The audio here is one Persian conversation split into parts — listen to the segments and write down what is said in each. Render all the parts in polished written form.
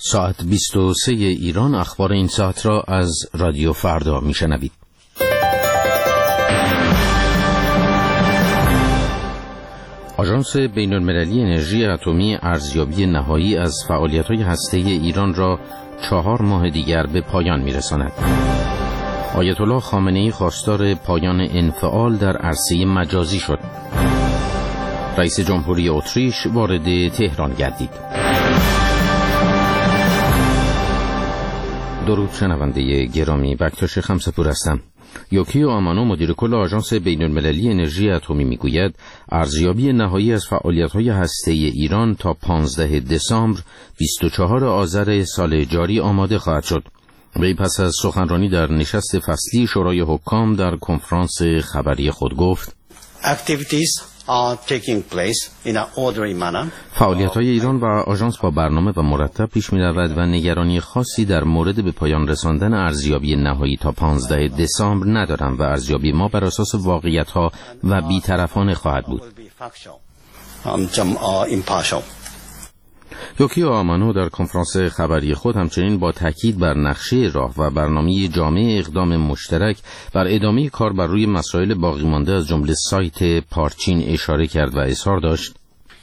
ساعت 23 ایران اخبار این ساعت را از رادیو فردا میشنوید. آژانس بین‌المللی انرژی اتمی ارزیابی نهایی از فعالیت‌های هسته‌ای ایران را 4 ماه دیگر به پایان می‌رساند. آیت الله خامنه‌ای خواستار پایان انفعال در عرصه مجازی شد. رئیس جمهوری اتریش وارد تهران گردید. درود شنونده گرامی، بکتاش خمسپور هستم. یوکیو آمانو مدیر کل آژانس بین‌المللی انرژی اتمی میگوید ارزیابی نهایی از فعالیت‌های هسته‌ای ایران تا 15 دسامبر 24 آذر سال جاری آماده خواهد شد. وی پس از سخنرانی در نشست فصلی شورای حکام در کنفرانس خبری خود گفت فعالیت‌های ایران و آژانس با برنامه و مرتب پیش می‌رود و نگرانی خاصی در مورد به پایان رساندن ارزیابی نهایی تا 15 دسامبر ندارم و ارزیابی ما بر اساس واقعیت‌ها و بی‌طرفانه خواهد بود. یوکیو آمانو در کنفرانس خبری خود همچنین با تاکید بر نقشه راه و برنامه جامع اقدام مشترک بر ادامه کار بر روی مسائل باقی مانده از جمله سایت پارچین اشاره کرد و اظهار داشت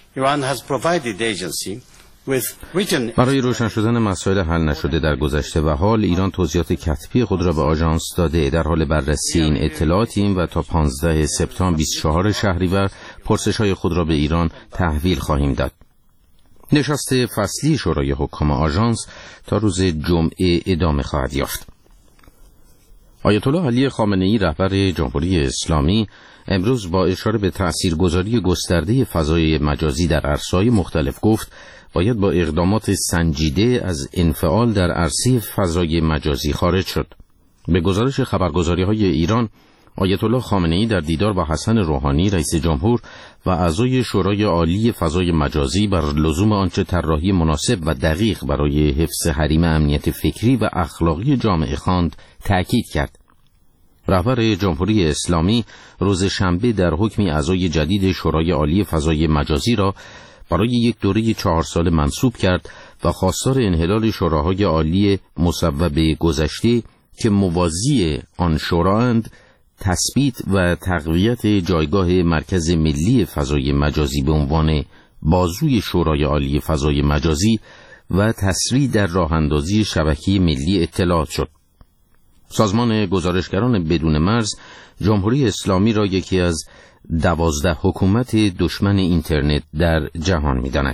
برای روشن شدن مسائل حل نشده در گذشته و حال ایران توضیحات کتبی خود را به آژانس داده. در حال بررسی این اطلاعاتیم و تا 15 سپتامبر 24 شهریور پرسش‌های خود را به ایران تحویل خواهیم داد. نشست فصلی شورای حکام آژانس تا روز جمعه ادامه خواهد یافت. آیت الله علی خامنه‌ای رهبر جمهوری اسلامی امروز با اشاره به تأثیرگذاری گسترده فضای مجازی در عرصه‌های مختلف گفت باید با اقدامات سنجیده از انفعال در عرصه فضای مجازی خارج شد. به گزارش خبرگزاری‌های ایران، آیت الله خامنه‌ای در دیدار با حسن روحانی رئیس جمهور و اعضای شورای عالی فضای مجازی بر لزوم آنچه طراحی مناسب و دقیق برای حفظ حریم امنیت فکری و اخلاقی جامعه خواند تأکید کرد. رهبر جمهوری اسلامی روز شنبه در حکمی اعضای جدید شورای عالی فضای مجازی را برای یک دوره 4 ساله منصوب کرد و خواستار انحلال شوراهای عالی مصوب گذشته که موازی آن شورااند تثبیت و تقویت جایگاه مرکز ملی فضای مجازی به عنوان بازوی شورای عالی فضای مجازی و تسریع در راه اندازی شبکه ملی اطلاعات شد. سازمان گزارشگران بدون مرز جمهوری اسلامی را یکی از 12 حکومت دشمن اینترنت در جهان می‌داند.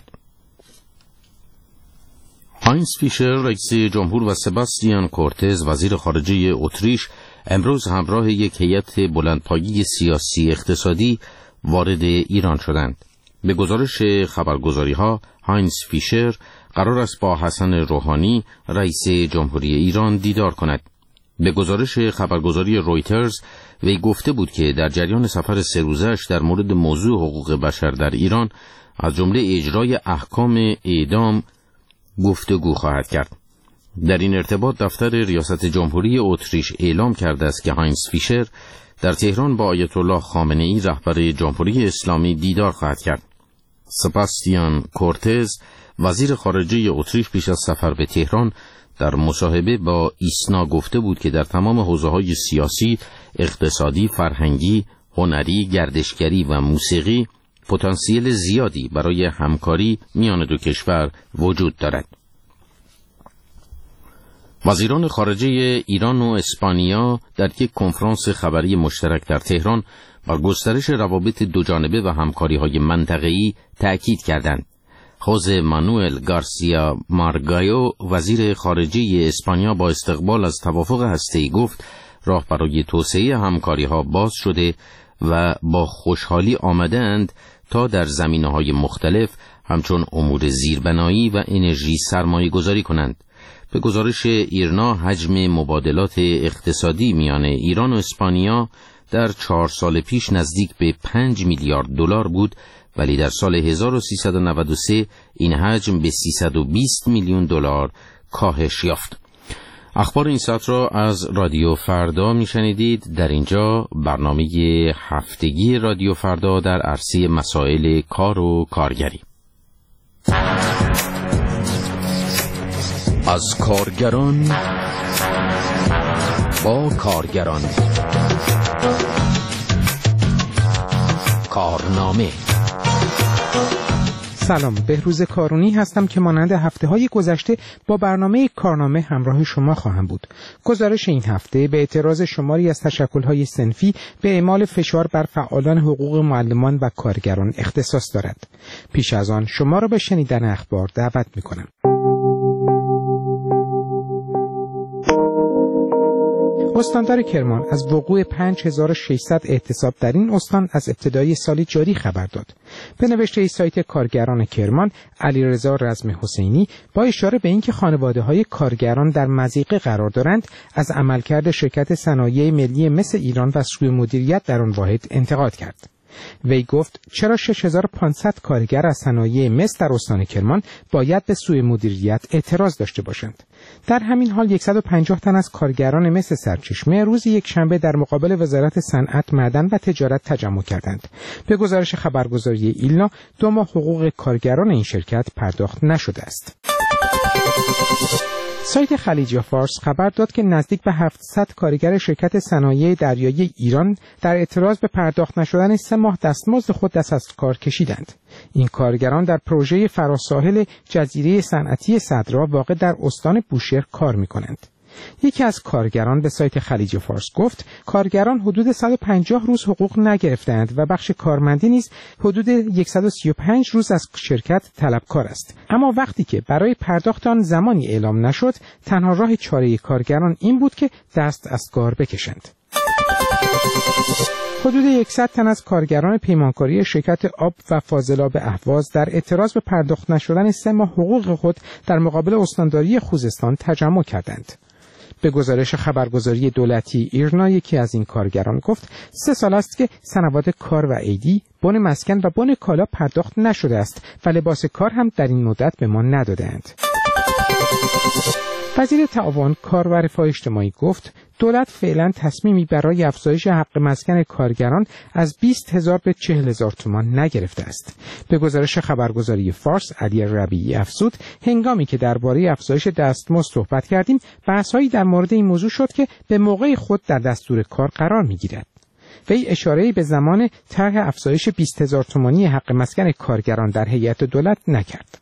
هاینز فیشر رئیس جمهور و سباستیان کورتز وزیر خارجه اتریش امروز همراه یک هیئت بلندپایه سیاسی اقتصادی وارد ایران شدند. به گزارش خبرگزاری‌ها هاینز فیشر قرار است با حسن روحانی رئیس جمهوری ایران دیدار کند. به گزارش خبرگزاری رویترز وی گفته بود که در جریان سفر 3 روزه‌اش در مورد موضوع حقوق بشر در ایران از جمله اجرای احکام اعدام گفتگو خواهد کرد. در این ارتباط دفتر ریاست جمهوری اتریش اعلام کرده است که هاینز فیشر در تهران با آیت الله خامنه‌ای رهبر جمهوری اسلامی دیدار خواهد کرد. سباستیان کورتز وزیر خارجه اتریش پیش از سفر به تهران در مصاحبه با ایسنا گفته بود که در تمام حوزه‌های سیاسی، اقتصادی، فرهنگی، هنری، گردشگری و موسیقی پتانسیل زیادی برای همکاری میان دو کشور وجود دارد. وزیران خارجه ایران و اسپانیا در یک کنفرانس خبری مشترک در تهران بر گسترش روابط دوجانبه و همکاری‌های منطقه‌ای تأکید کردند. خوزه مانوئل گارسیا مارگایو وزیر خارجه اسپانیا با استقبال از توافق هسته‌ای گفت راه برای توسعه همکاری‌ها باز شده و با خوشحالی آمدند تا در زمینه‌های مختلف همچون امور زیربنایی و انرژی سرمایه گذاری کنند. به گزارش ایرنا حجم مبادلات اقتصادی میان ایران و اسپانیا در 4 سال پیش نزدیک به 5 میلیارد دلار بود، ولی در سال 1393 این حجم به 320 میلیون دلار کاهش یافت. اخبار این ساعت را از رادیو فردا میشنیدید. در اینجا برنامه هفتگی رادیو فردا در عرصه مسائل کار و کارگری. از کارگران با کارگران. کارنامه. سلام، بهروز کارونی هستم که مانند هفته‌های گذشته با برنامه کارنامه همراه شما خواهم بود. گزارش این هفته به اعتراض شماری از تشکل‌های صنفی به اعمال فشار بر فعالان حقوق معلمان و کارگران اختصاص دارد. پیش از آن شما را به شنیدن اخبار دعوت می‌کنم. استاندار کرمان از وقوع 5600 اعتصاب در این استان از ابتدای سال جاری خبر داد. به نوشته سایت کارگران کرمان، علیرضا رزم حسینی با اشاره به اینکه خانواده‌های کارگران در مضیقه قرار دارند، از عملکرد شرکت صنایع ملی مس ایران و سوء مدیریت در آن واحد انتقاد کرد. وی گفت چرا 6500 کارگر از صنایع مس در استان کرمان باید به سوء مدیریت اعتراض داشته باشند؟ در همین حال 150 تن از کارگران مس سرچشمه روز یکشنبه در مقابل وزارت صنعت، معدن و تجارت تجمع کردند. به گزارش خبرگزاری ایلنا 2 ماه حقوق کارگران این شرکت پرداخت نشده است. سایت خلیج فارس خبر داد که نزدیک به 700 کارگر شرکت صنایع دریایی ایران در اعتراض به پرداخت نشدن 3 ماه دستمزد خود دست از کار کشیدند. این کارگران در پروژه فراساحل جزیره صنعتی صدرا واقع در استان بوشهر کار می‌کنند. یکی از کارگران به سایت خلیج فارس گفت کارگران حدود 150 روز حقوق نگرفتند و بخش کارمندی نیز حدود 135 روز از شرکت طلبکار است. اما وقتی که برای پرداخت آن زمانی اعلام نشد، تنها راه چاره کارگران این بود که دست از کار بکشند. حدود 100 تن از کارگران پیمانکاری شرکت آب و فاضلاب اهواز در اعتراض به پرداخت نشدن 3 ماه حقوق خود در مقابل استانداری خوزستان تجمع کردند. به گزارش خبرگزاری دولتی ایرنا، یکی از این کارگران گفت 3 سال است که سنوات کار و عیدی، بن مسکن و بن کالا پرداخت نشده است و لباس کار هم در این مدت به ما ندادند. وزیر تعاون، کار و رفاه اجتماعی گفت دولت فعلا تصمیمی برای افزایش حق مسکن کارگران از 20,000 به 40,000 تومان نگرفته است. به گزارش خبرگزاری فارس، علی ربیعی افزود هنگامی که درباره افزایش دستمزد صحبت کردیم، بحث‌هایی در مورد این موضوع شد که به موقع خود در دستور کار قرار می‌گیرد. وی اشاره‌ای به زمان طرح افزایش 20,000 تومانی حق مسکن کارگران در هیئت دولت نکرد.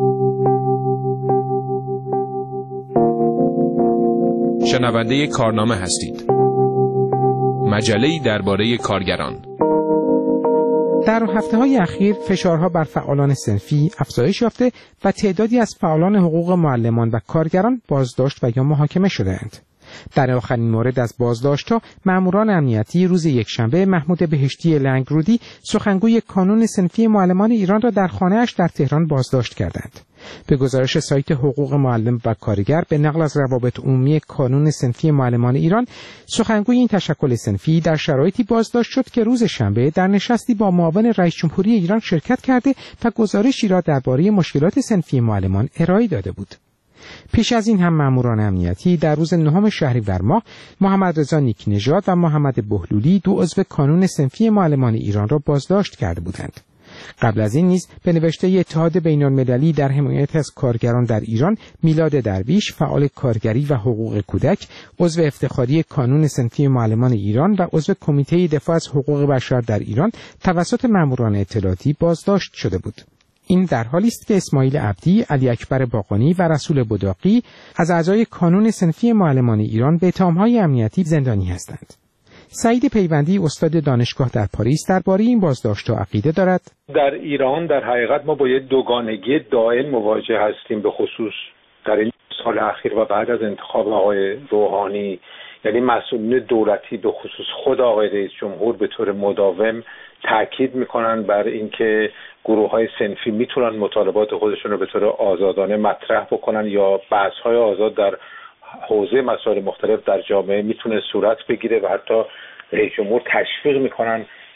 شنونده کارنامه هستید. مجله‌ای درباره کارگران. در هفته‌های اخیر فشارها بر فعالان صنفی افزایش یافته و تعدادی از فعالان حقوق معلمان و کارگران بازداشت و یا محاکمه شده‌اند. در آخرین مورد از بازداشت‌ها، ماموران امنیتی روز یکشنبه محمود بهشتی لنگرودی، سخنگوی کانون صنفی معلمان ایران را در خانه‌اش در تهران بازداشت کردند. به گزارش سایت حقوق معلم و کارگر به نقل از روابط عمومی کانون صنفی معلمان ایران، سخنگوی این تشکل صنفی در شرایطی بازداشت شد که روز شنبه در نشستی با معاون رئیس جمهوری ایران شرکت کرده و گزارشی را درباره مشکلات صنفی معلمان ارائه داده بود. پیش از این هم ماموران امنیتی در روز 9 شهریور ماه محمد رضا نیکنژاد و محمد بهلولی، 2 عضو کانون صنفی معلمان ایران را بازداشت کرده بودند. قبل از این نیز به نوشته اتحاد بین‌المللی در حمایت از کارگران در ایران، میلاد درویش، فعال کارگری و حقوق کودک، عضو افتخاری کانون صنفی معلمان ایران و عضو کمیته دفاع از حقوق بشر در ایران توسط ماموران اطلاعاتی بازداشت شده بود. این در حالی است که اسماعیل عبدی، علی اکبر باقانی و رسول بداقی از اعضای کانون صنفی معلمان ایران به اتهام‌های امنیتی زندانی هستند. سعید پیوندی، استاد دانشگاه در پاریس، درباره این بازداشت‌ها عقیده دارد. در ایران در حقیقت ما با یک دوگانگی دائم مواجه هستیم، به خصوص در این سال اخیر و بعد از انتخاب آقای روحانی. یعنی مسئولین دولتی به خصوص خود آقای رئیس جمهور به طور مداوم تاکید میکنن بر اینکه گروه‌های صنفی میتونن مطالبات خودشون رو به طور آزادانه مطرح بکنن یا بحث‌های آزاد در حوزه مسائل مختلف در جامعه میتونه صورت بگیره و حتی رئیس جمهور تشویق میکنن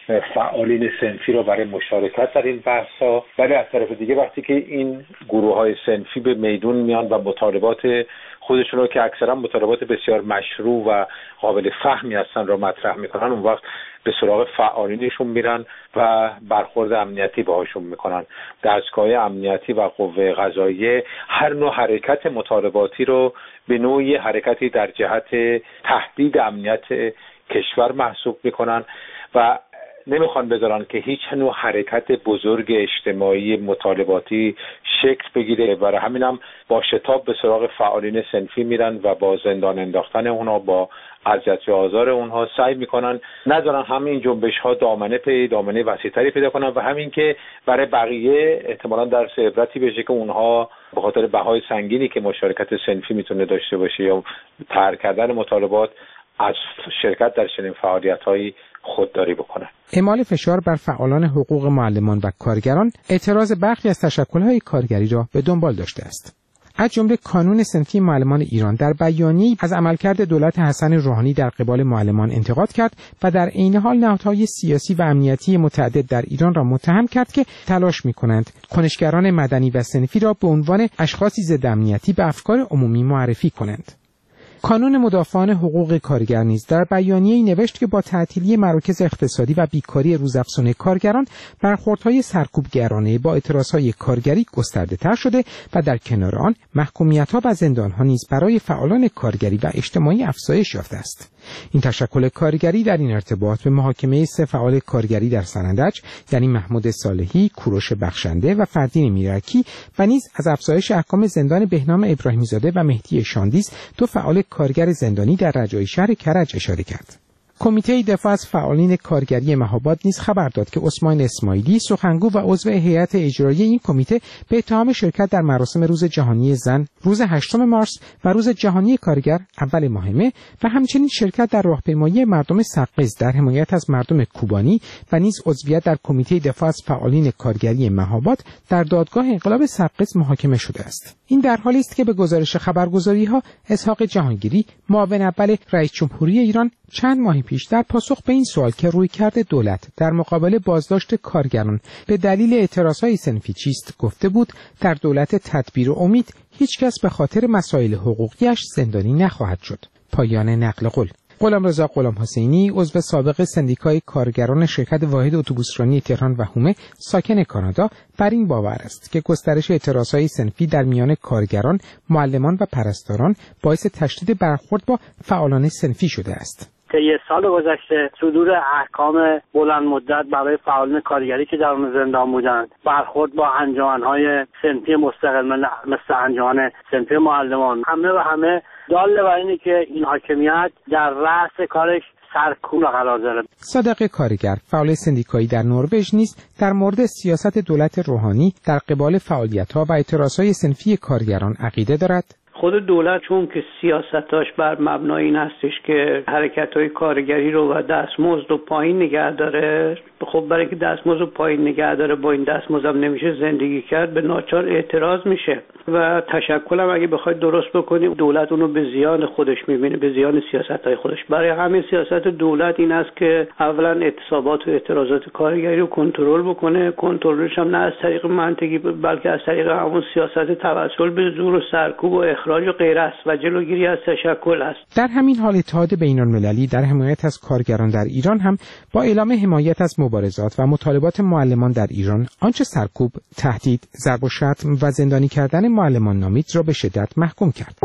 فعالین صنفی رو برای مشارکت در این بحث‌ها، ولی از طرف دیگه وقتی که این گروه‌های صنفی به میدون میان و مطالبات خودشون رو که اکثرا مطالبات بسیار مشروع و قابل فهمی هستن رو مطرح میکنن، اون وقت به سراغ فعالینشون میرن و برخورد امنیتی باهاشون میکنن. دستگاه امنیتی و قوه قضاییه هر نوع حرکت مطالباتی رو به نوعی حرکتی در جهت تهدید امنیت کشور محسوب میکنن و نمیخوان بذارن که هیچ نوع حرکت بزرگ اجتماعی مطالباتی شکل بگیره. برای همینم با شتاب به سراغ فعالین صنفی میرن و با زندان انداختن اونها، با اذیت و آزار اونها سعی میکنن نذارن همین جنبش ها دامنه وسیع‌تری پیدا کنن و همین که برای بقیه احتمالاً درس عبرتی بشه که اونها به خاطر بهای سنگینی که مشارکت صنفی میتونه داشته باشه یا ترک کردن مطالبات از شرکت در چنین فعالیت‌هایی خودداری بکنن. اعمال فشار بر فعالان حقوق معلمان و کارگران اعتراض برخی از تشکل‌های کارگری را به دنبال داشته است. از جمله کانون صنفی معلمان ایران در بیانیه‌ای از عملکرد دولت حسن روحانی در قبال معلمان انتقاد کرد و در عین حال نهادهای سیاسی و امنیتی متعدد در ایران را متهم کرد که تلاش می‌کنند کنشگران مدنی و صنفی را به عنوان اشخاصی ضد امنیتی به افکار عمومی معرفی کنند. کانون مدافعان حقوق کارگر نیز در بیانیه‌ای نوشت که با تعطیلی مراکز اقتصادی و بیکاری روزافزون کارگران برخوردهای سرکوبگرانه با اعتراضهای کارگری گسترده‌تر شده و در کنار آن محکومیت‌ها و زندان‌ها نیز برای فعالان کارگری و اجتماعی افزایش یافته است. این تشکل کارگری در این ارتباط به محاکمه 3 فعال کارگری در سنندج یعنی محمود صالحی، کوروش بخشنده و فردین میرکی و نیز از افزایش احکام زندان بهنام ابراهیمی‌زاده و مهدی شاندیز 2 فعال کارگر زندانی در رجایی شهر کرج اشاره کرد. کمیته دفاع از فعالین کارگری مهاباد نیز خبر داد که عثمان اسماعیلی سخنگو و عضو هیئت اجرایی این کمیته به اتهام شرکت در مراسم روز جهانی زن روز 8 مارس و روز جهانی کارگر اول ماه مه و همچنین شرکت در راهپیمایی مردم سقز در حمایت از مردم کوبانی و نیز عضویت در کمیته دفاع از فعالین کارگری مهاباد در دادگاه انقلاب سقز محاکمه شده است. این در حالی است که به گزارش خبرگزاری‌ها اسحاق جهانگیری معاون اول رئیس جمهوری ایران چند ماه پیش در پاسخ به این سوال که رویکرد دولت در مقابل بازداشت کارگران به دلیل اعتراضهای صنفی چیست گفته بود در دولت تدبیر و امید هیچ کس به خاطر مسائل حقوقیش زندانی نخواهد شد. پایان نقل قول. غلامرضا غلامحسینی عضو سابق سندیکای کارگران شرکت واحد اتوبوسرانی تهران و هومه ساکن کانادا بر این باور است که گسترش اعتراضهای صنفی در میان کارگران، معلمان و پرستاران باعث تشدید برخورد با فعالان صنفی شده است. طی سال گذشته صدور احکام بلند مدت برای فعالان کارگری که در زندان بودند، برخورد با انجمن‌های صنفی مستقل مثل انجمن صنفی معلمان، همه دال بر اینه که این حاکمیت در رأس کارش سرکوب قرار داره. صادق کارگر فعال سندیکایی در نروژ نیز در مورد سیاست دولت روحانی در قبال فعالیت‌ها و اعتراضهای صنفی کارگران عقیده دارد. خود دولت چون که سیاستاش بر مبنای این هستش که حرکت‌های کارگری رو و دستمزد رو پایین نگه داره، خب برای که دستمزد رو پایین نگه داره با این دستمزد هم نمیشه زندگی کرد، به ناچار اعتراض میشه و تشکل هم اگه بخواید درست بکنیم دولت اونو به زیان خودش میبینه، به زیان سیاست‌های خودش. برای همین سیاست دولت این است که اولا اعتصابات و اعتراضات کارگری رو کنترل بکنه، کنترلش هم نه از طریق منطقی بلکه از طریق همون سیاست توسل به زور و سرکوب و اخراج و غیره است و جلوگیری از تشکل است. در همین حال اتحاد بین‌المللی در حمایت از کارگران در ایران هم با اعلام حمایت از مبارزات و مطالبات معلمان در ایران آنچه سرکوب، تهدید، ضرب و شتم و زندانی کردن معلمان نامید را به شدت محکوم کرد.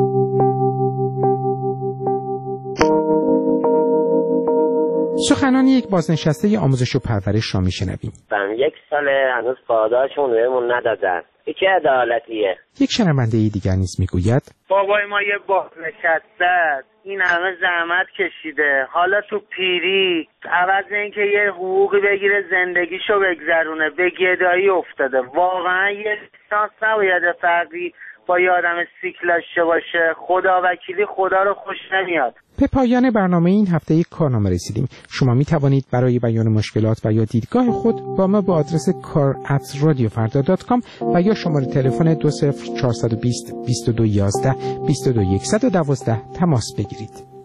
سخنان یک بازنشسته آموزش و پرورش را میشنویم. 1 سال هنوز پاداشمون بهمون ندادن. چه عدالتیه؟ یک شنونده دیگر نیز میگوید بابای ما یه بازنشسته این همه زحمت کشیده، حالا تو پیری عوض اینکه یه حقوقی بگیره زندگیشو بگذرونه به گدایی افتاده. واقعا یه شانس نباید فرقی با یه آدم سیکل داشته باشه. خدا وکیلی خدا رو خوش نمیاد. به پایان برنامه این هفته یک کارنامه رسیدیم. شما می توانید برای بیان مشکلات و یا دیدگاه خود با ما با آدرس kar@radiofarda.com و یا شماره تلفن 20420 2211 22112 تماس بگیرید.